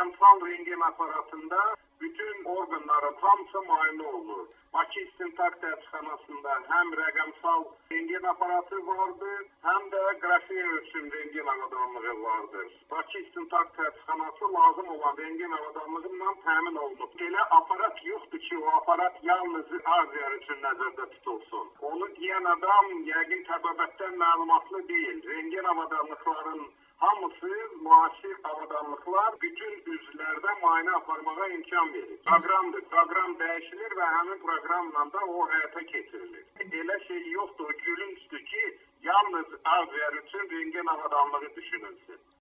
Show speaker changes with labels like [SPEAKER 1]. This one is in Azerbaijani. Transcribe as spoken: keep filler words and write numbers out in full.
[SPEAKER 1] rəqəmsal rentgen aparatında bütün orqanların hamısı müayinə olunur. Bakı İstintaq Təhlükəsizxanasında həm rəqəmsal rentgen aparatı vardır, həm də qrafiya ölçüm rentgen avadanlığı vardır. Bakı İstintaq Təhlükəsizxanası lazım olan rentgen avadanlığından təmin olunub. Belə aparat yoxdur ki, o aparat yalnız Azər üçün nəzərdə tutulsun. Onu deyən adam yəqin təbabətdən məlumatlı deyil. Rentgen avadanlıqların hamısı müasir avadanlıqlar bütün üzvlərdə müayinə aparmağa imkan verir. Proqramdır. Proqram dəyişilir və həmin proqramla da o həyata keçirilir. Elə şey yoxdur, gülünçdür ki, yalnız Azər üçün rentgen avadanlığı düşünülsün.